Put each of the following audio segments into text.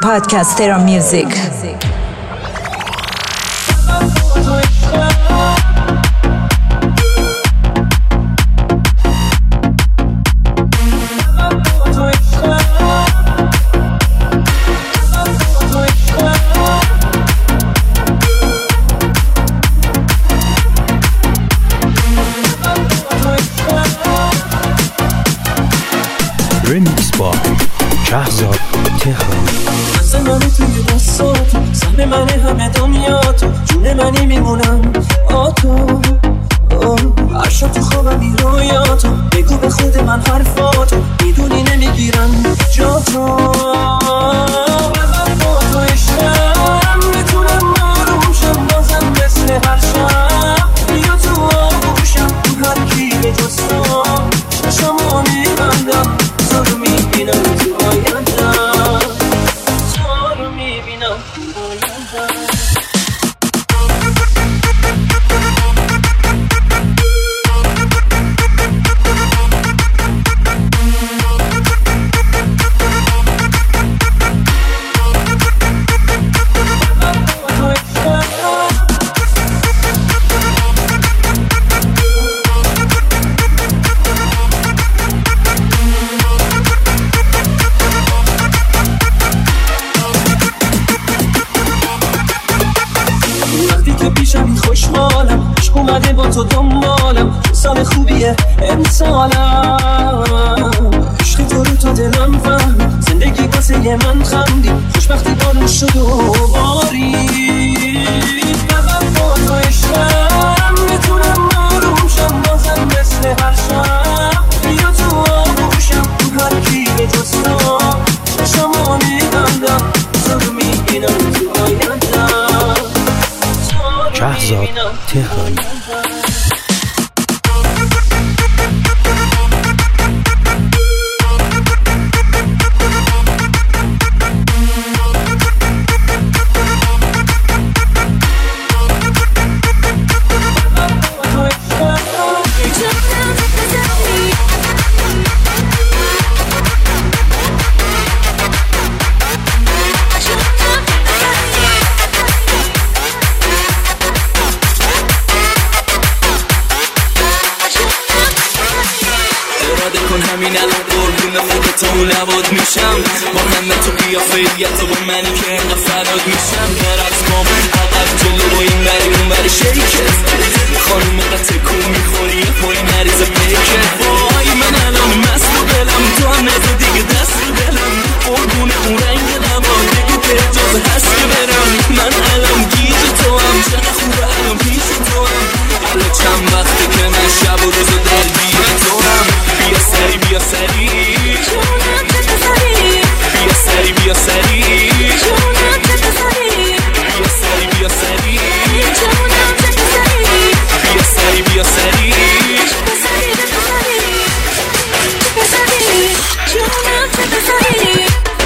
Podcastera Music. رمیکس با شهرزاد تهران. دست منو توی دستاتو، سهم من همه دنیاتو، جون منی میمونم آتو. عشق تو خوابم بی رویاتو، بگو به خود من حرفاتو، میدونی نمیگیرن جاتو. ببر با تو عشقم، میتونم آرومشم بازم مثل هر شب. بیا تو آغوشم، تو هر کی به جستم چشمو میبندم، تو رو میبینم تو آیندم، تو رو میبینم تو آیندم. خوشحالم عشق اومده با تو دنبالم، سال خوبیه امسالم. عشق تو رو تا دلم فهم، زندگی واسه من خندی، خوشبختی بارون شد و بارید. ببر با تو عشقم، میتونم آروم شم بازم مثل هر شب. بیا تو آغوشم، تو هر کی به جستم چشمو میبندم، تو رو میبینم تو آیندم، شهرزاد تهران. همین الان قربون خودت و لبات میشم، با همه تو قیافه‌یت و با منی که اینقدر فدات میشم. برعکس بام عقب جلو و این بری اون بری شیکت، خانوم قد تکون میخوری یه پای مریض پیکت. وای من الان مست و دلم، تو هم نزد دیگه دست رو دلم، قربون اون رنگ لبات دیگه که اجازه هست که برم. من الان گیج تو هم، چقدر خوبه الان پیش تو هم. الان چند وقته که من شب و روز و درگیر تو هم. بیا سری بیا سری جونم چه سری، بیا سری بیا سری جونم چه سری، بیا سری بیا سری جونم چه سری، بیا سری بیا سری بیا سری بیا سری جونم چه سری.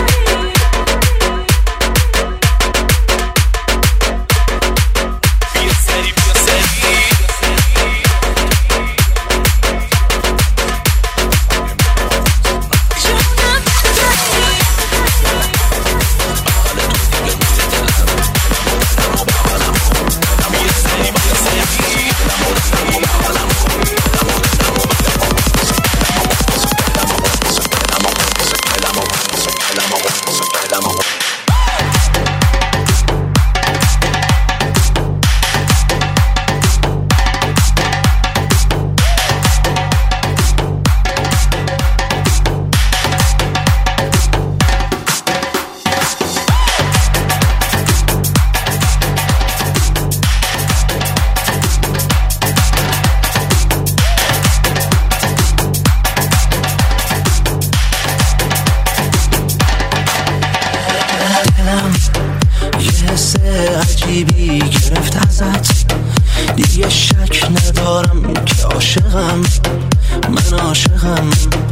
عجیبی گرفت ازت، دیگه شک ندارم که عاشقم، من عاشقم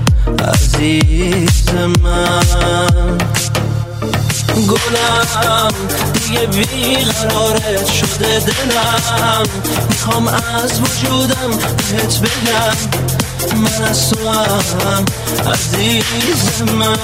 عزیز من. گلم دیگه بیقرارت شده دلم، میخوام از وجودم بهت بگم من از تو هم عزیز من.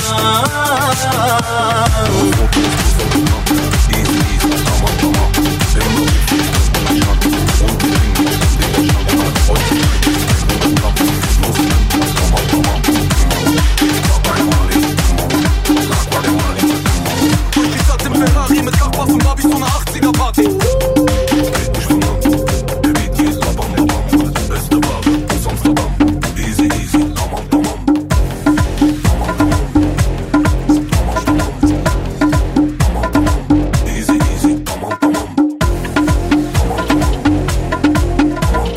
Ferrari mit Nachbar und hab ich so eine 80er Party. Red nicht von an, der Beat geht labam labam. Beste Ware aus Amsterdam, easy easy, tamam tamam. Tamam tamam, tamam tamam. Tamam tamam, easy easy, tamam tamam. Tamam tamam, tamam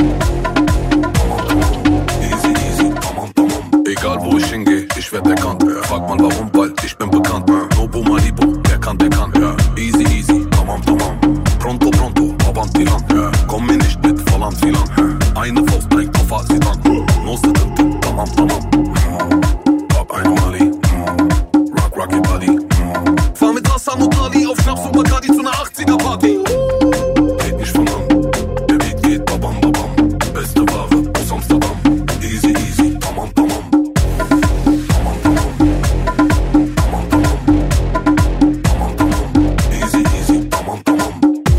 tamam. Easy easy, tamam tamam. Egal wo ich hingehe, ich werd erkannt. Fragt man warum, weil ich bin bekannt. Nobu Malibu. Der kann, ja. Easy, easy, tamam, tamam. Pronto, pronto, avanti lang, ja. Komm mir nicht mit voll an Filan, ja. Eine Faust trägt auf Asidan. No sıkıntı, tamam, tamam. Hab eine Mali, rock, rocky body. Fahr mit Hassan und Ali auf Schnaps und Bacardi zu einer 80er Party. Red nicht von an, der Beat geht babam, babam. Beste Ware aus Amsterdam. Easy, easy, tamam, tamam. Tamam, tamam. Tamam, tamam. Easy, easy, tamam, tamam.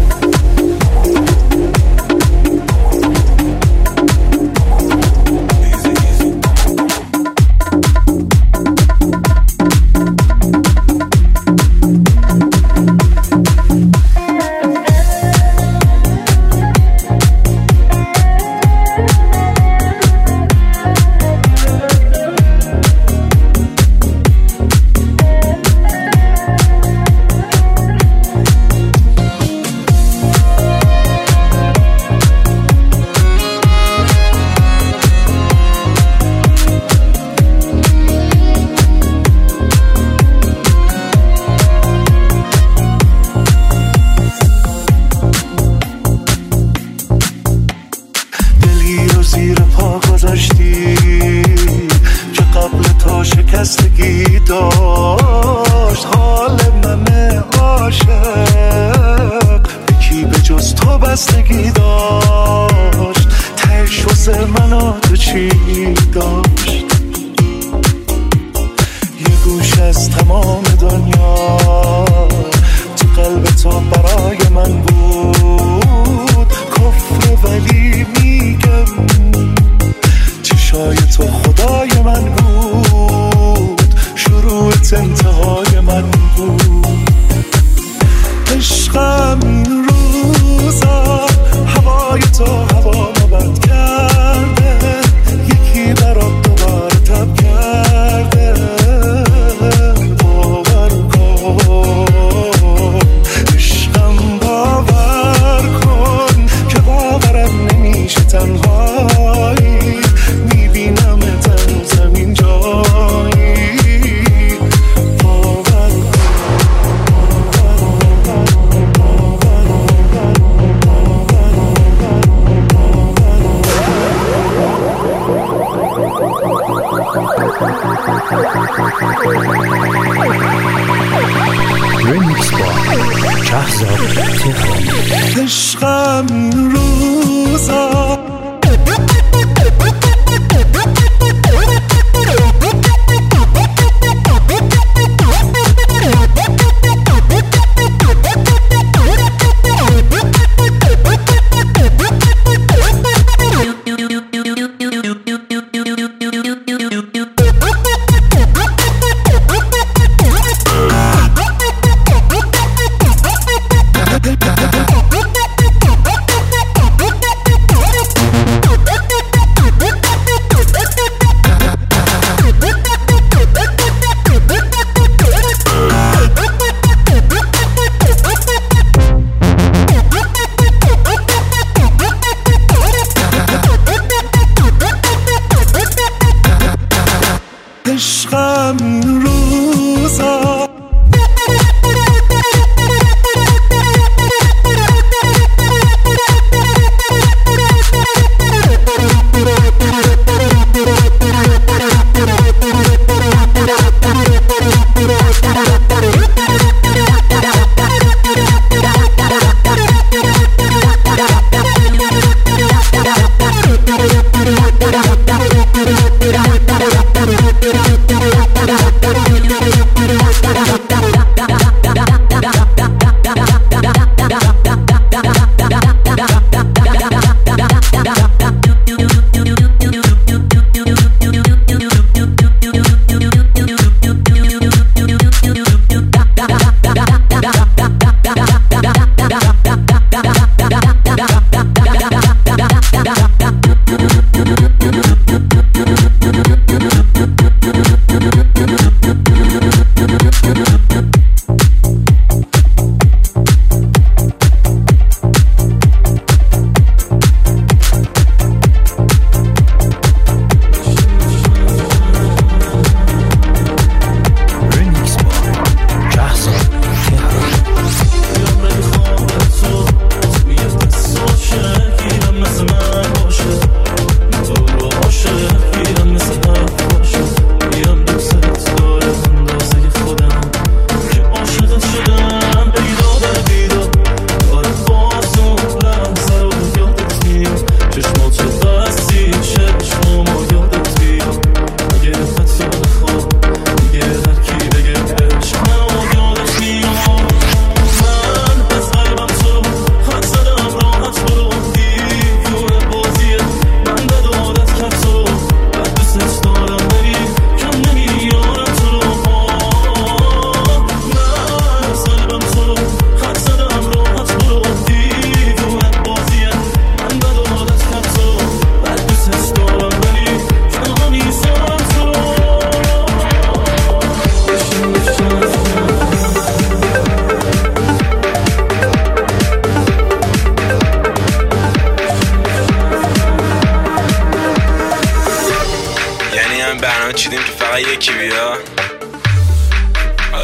Easy, easy, tamam, tamam. شکستگی داشت حال من عاشق به کی به جز تو بستگی داشت تهش واسه من تو چی داشت یه گوش از تمام دنیا تو قلب تو برای من بود کفر ولی میگم چشای تو خدای من بود شروعت انتهای من بود عشقم این روزا هوای تو هوا مبد کرده یکی برات دوباره تب کرده باور کن عشقم باور کن که باورم نمیشه تنهایی میبینم تن زمین جایی Remix با شهرزاد تهرانی. عشقم این روزا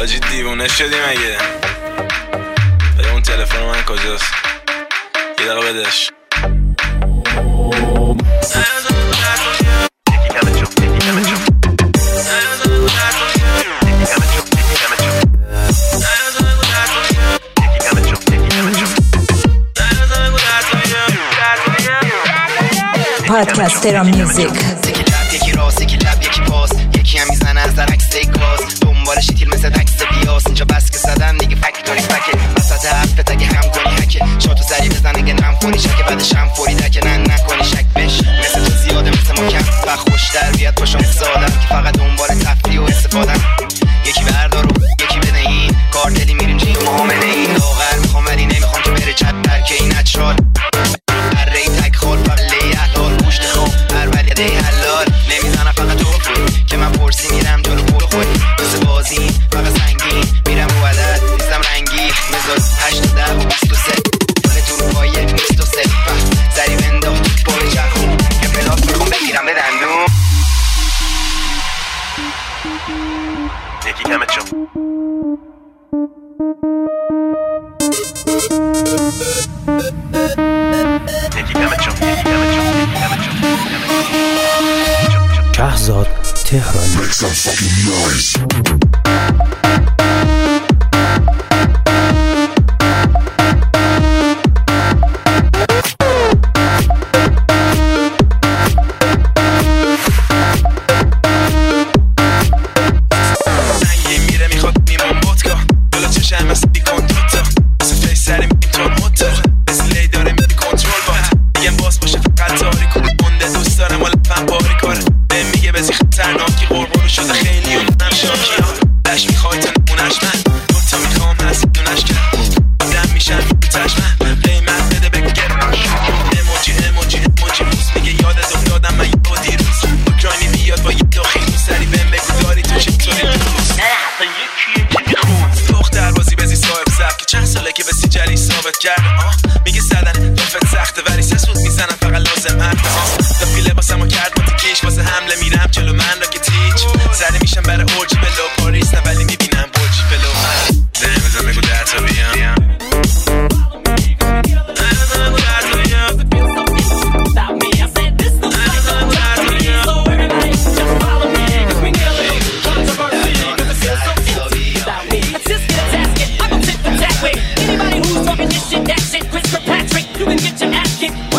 حاجی دیوونه شدی مگه؟ اون تلفن من کجاست؟ یه دقیقه بدش. پادکسترا میوزیک یکی راست یکی لب یکی پاس یکی هم میزنه از در عکس گاز دنبالش تیل مثل عکس بیاس اینجا بس که زدن دیگه فکتوری فکه وسط حرفت اگه هم کنی هکه شاتو سری بزن اگه نم کنی شکه بعدش هم فوری دکه نه نکنی شک بش مثل تو زیاده مثل ما کم و خوشتر بیاد باشم مثل آدم که فقط دنبال تفریح و استفادن یکی بردار و یکی بده این کارتلی میریم جیم معامله این لاغر میخوام ولی نمیخوام که بره چت در که این اچرال هر ری تک خال فقله احلال گوشت خواب هر ولی ده حلال نمیزنم فقط تو خود که من پرسی میرم جلو پول خود مثل بازی فقط سنگین میرم رو عدد نیستم رنگی مزاد 8 10 و 23 من تو رو پای 23 زری بنداخت بای چرخون که پلاک میخوام بگیرم به دندون یکی کمت شو شهزاد تهرانی. Make some fucking noise. میگه زدن دفت سخته ولی سسود میزنم فقط لازم حرف دفی لباسمو کرد با تیکیش واسه حمله میرم جلو من را که تیچ زده میشم برای اورجی بلو پاریس نه ولی میبینم برجی بلو من نمیدونم بگو در تا بیام Anybody who's talking this shit, that shit, Chris Kirkpatrick, you can get your ass kicked.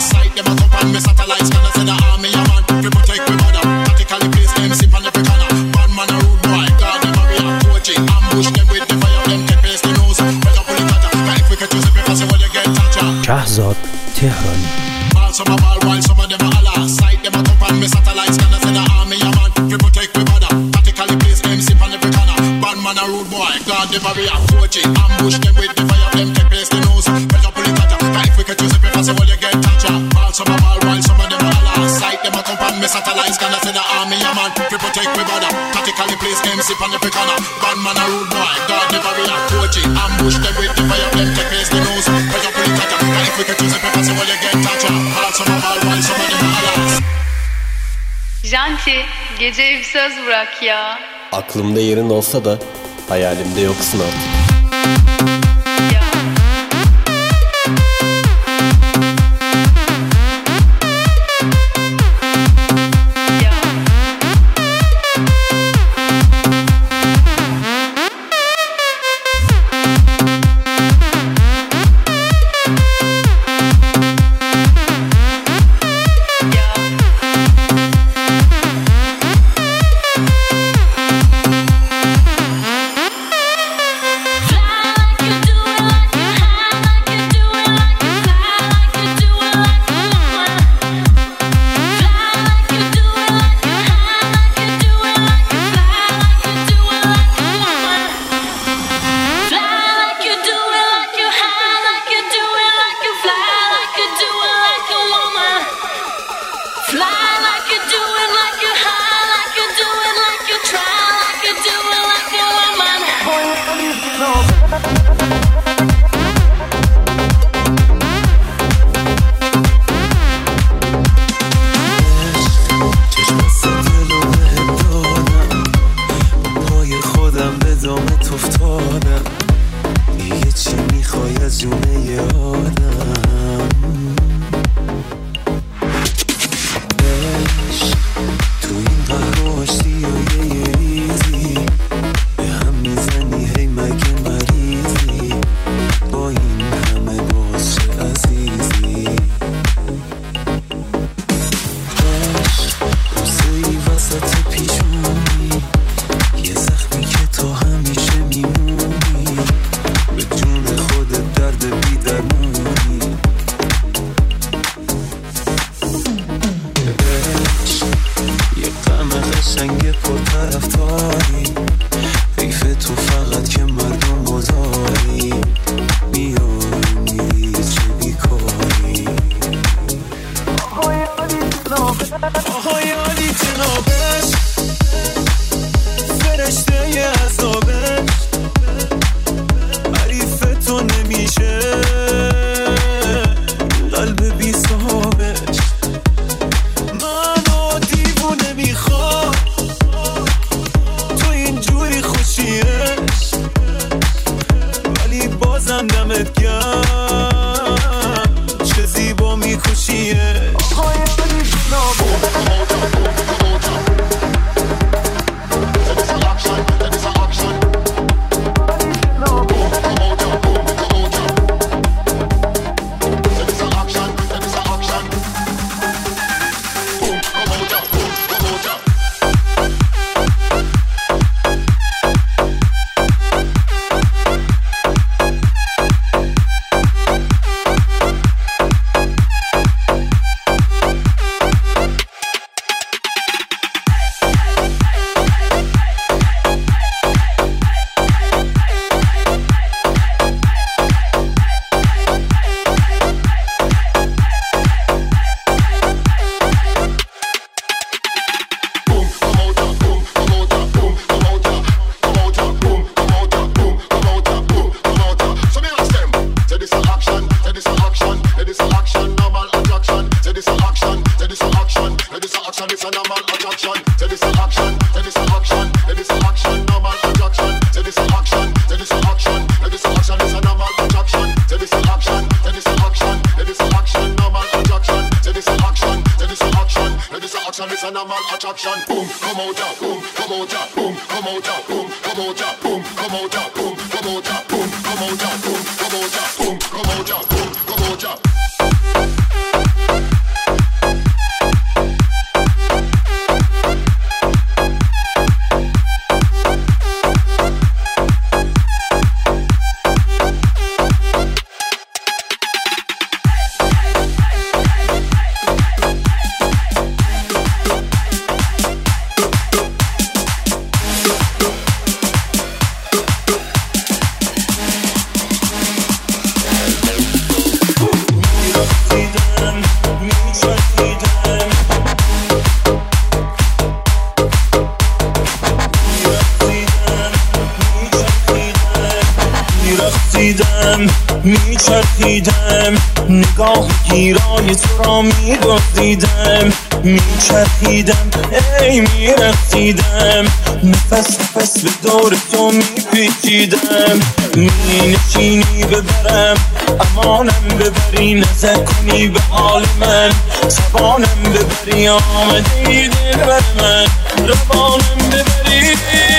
sight them a come on me satellites, can I say the army a man, we protect we mother, tactically place them sip on every corner. Bad man a rude boy, God them a real coaching, ambush them with the fire, them take place the nose, but up on the cutter, if we can choose the paper, say well you get toucher. شهرزاد تهرانی. Some a ball while some of them a holler. Sight them a come on me satellites, can I say the army a man, we protect we mother, tactically place them sip on every corner. Bad man a rude boy, God them a real coaching, ambush them with the fire, them take place the nose, but up on the cutter, if we can choose the paper, say well you get toucher. Some a ball while some of them a holler. Sight them a come on me satellites, can I say the army a man, we protect we mother, tactically place them sip on every corner. Bad man a rude boy, God them a real coaching, ambush them with the fire, them take place the nose, but up on the cutter, if we can choose the paper, say well you get toucher. Janti, geceye bir söz bırak ya. Aklımda yerin olsa da hayalimde yoksun artık. میرفتم میچرخیدم نگاه گیرای تو را میدزدیدم میچرخیدم ای میرفتیدم نفس نفس به دور تو میپیچیدم مینشینی ببرم امانم ببری نظر کنی به حال من زبانم ببری آمده ای دل بر من روانم ببری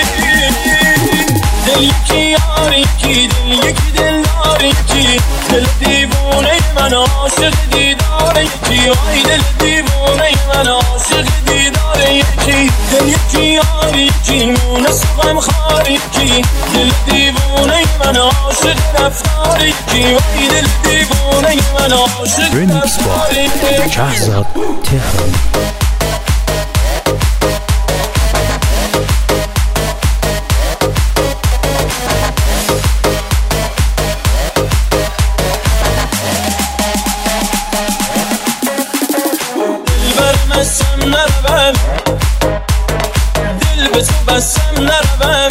دل یکی یار یکی دل یکی دل دار یکی دل دیوونه من عاشق دیدار یکی وای دل دیوونه من عاشق دیدار یکی دل یکی یار یکی مونس و غم خار یکی دل دیوونه من عاشق رفتار یکی وای دل دیوونه من عاشق رفتار یکی شهرزاد تهران. دل به تو بستم نروم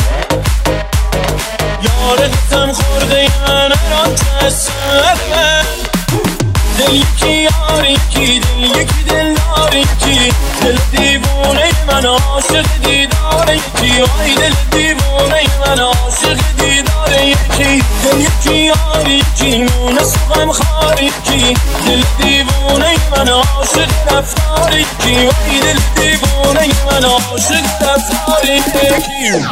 یارتم خورده من الان تسرم دل یکی یار یکی دل یکی دل دار یکی دل دیوونه من عاشق دیدار یکی وای دل دیوونه من عاشق دیدار یکی دل یکی یار یکی مونس و غم خار یکی دل دیوونه من عاشق رفتار یکی وای دل دیوونه من عاشق رفتار یکی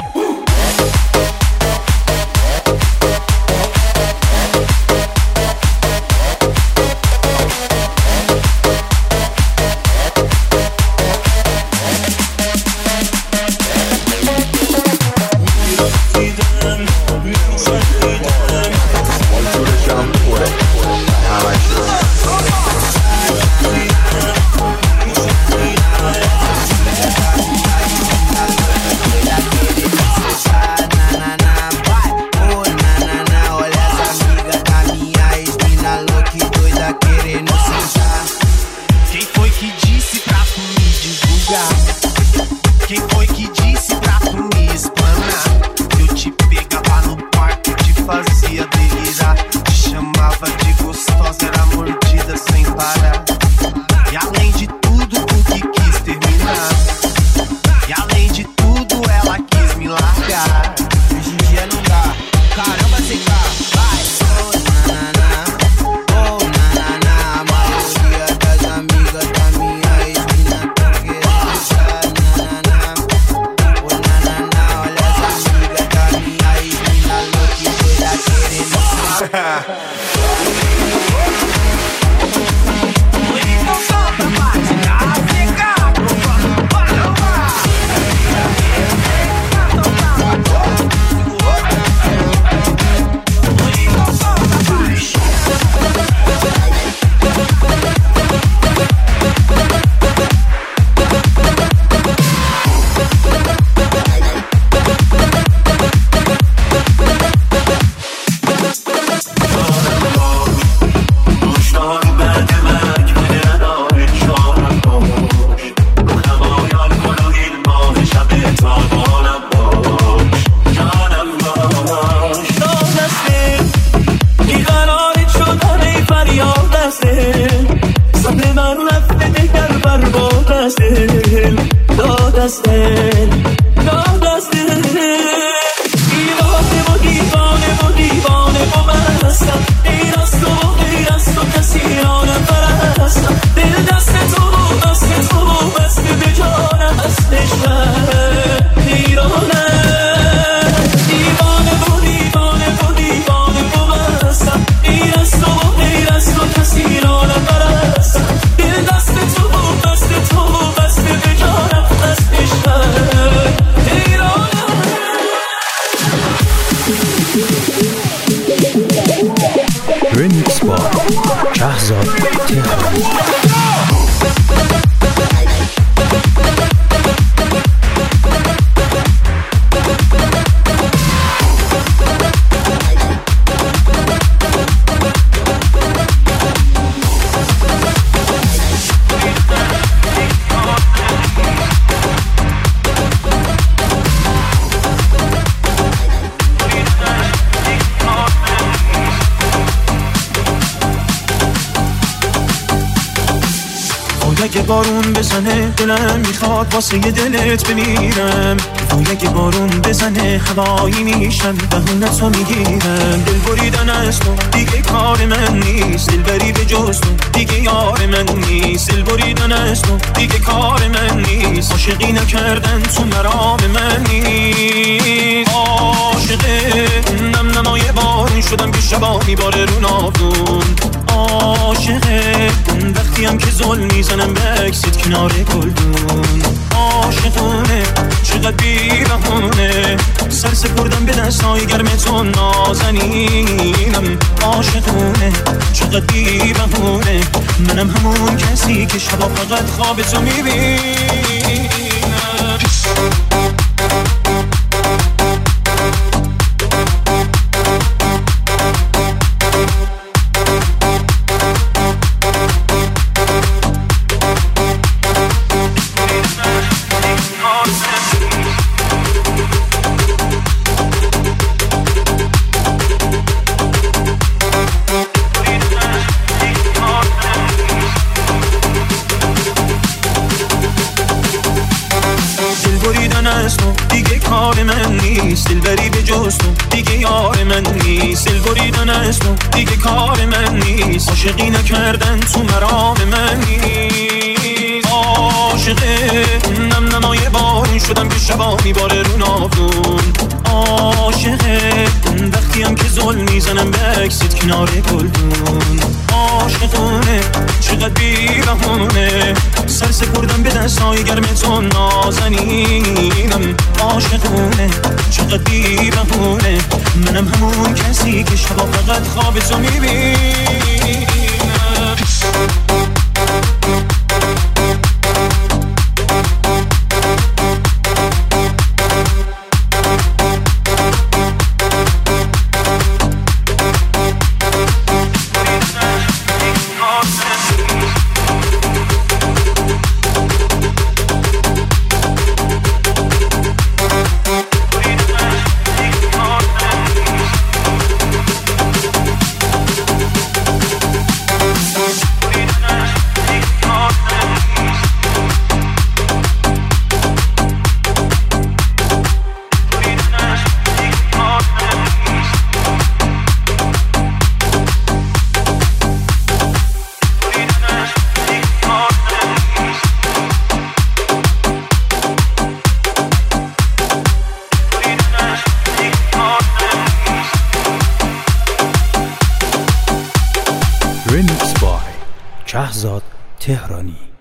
شهرزاد تهران. اگه بارون بزنه دلم میخواد واسه یه دلت بمیرم. وای اگه بارون بزنه هوایی میشم بهونتو میگیرم. دل بریدن از تو دیگه کار من نیست، دل بری به جز تو دیگه یار من نیست. دل بریدن از تو دیگه کار من نیست، عاشقی نکردن تو مرام من نیست. عاشقه نم نمای بارون شدم که شبا میباره رو ناودون. عاشقه وقتی هم که ظلم میزنم به عکست کنار گلدون. عاشقونه چقدر بی بهونه سر سپردم به دستای گرم تو نازنینم. عاشقونه چقدر بی بهونه منم همون کسی که شبا فقط خواب تو میبینم. دیگه کار من نیست، دل بری به جز تو دیگه یار من نیست. دل بریدن از تو دیگه کار من نیست، عاشقی نکردن تو مرام من نیست. عاشقه نم نمای بارون شدم که شبا میباره رو ناودون. عاشقه وقتی هم که ظلم میزنم به عکست کنار گلدون. عاشقونه چقدر بی بهونه سر سپردم به دستای گرم تو نازنینم. عاشقونه چقدر بی بهونه منم همون کسی که شبا فقط خواب تو میبینم. Remix by Shahzad Tehrani.